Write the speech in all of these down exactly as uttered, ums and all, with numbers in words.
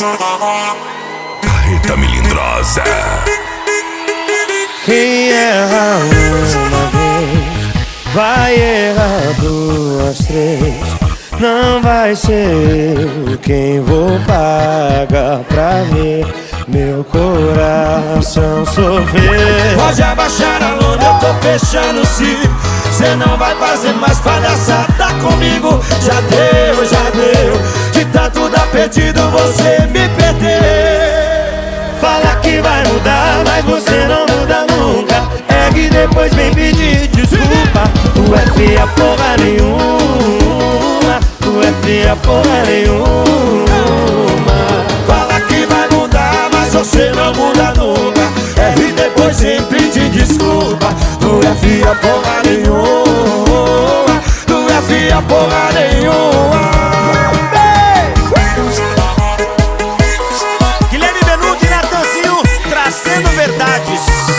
Carreta melindrosa. Quem erra uma vez vai errar duas, três. Não vai ser eu quem vou pagar pra ver meu coração sofrer. Pode abaixar a lona, eu tô fechando o ciclo. Cê não vai fazer mais palhaçada comigo. Já deu, já deu. De tanto dar perdido você me perdeu. Fala que vai mudar, mas você não muda nunca. É que depois vem pedir desculpa. Tu é feia porra nenhuma. Tu é feia porra nenhuma. Fala que vai mudar, mas você não muda nunca. É e depois vem pedir desculpa. Tu é feia porra nenhuma. Tu é feia porra nenhuma. Guilherme Benuto e Natanzinho trazendo verdades.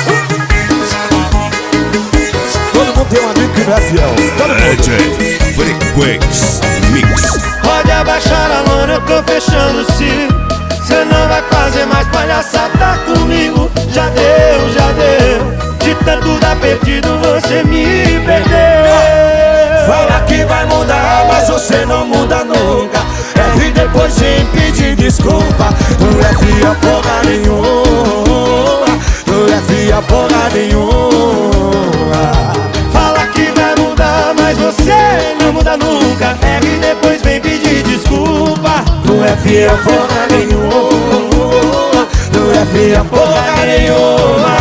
Todo mundo tem um amigo que não é fiel. Todo mundo. D J Frequência Mix. Pode abaixar a lona, eu tô fechando o ciclo. Cê não vai fazer mais palhaçada comigo. Já deu, já deu. De tanto dar perdido você me perdeu. Fala que vai mudar, mas você não muda nunca. É e depois vem pedir desculpa. Tu é fia porra nenhuma. Tu é fia porra nenhuma. Fala que vai mudar, mas você não muda nunca. É e depois vem pedir desculpa. Tu é fia porra nenhuma. Tu é fia porra nenhuma.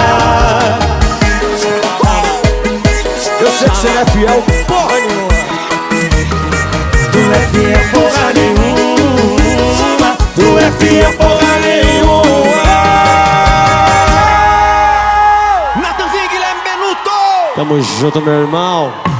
Eu sei que você não é fiel porra nenhuma. Tu é feia porra nenhuma. Tu é feia porra nenhuma. Natanzinho e Guilherme Benuto. Tamo junto, meu irmão.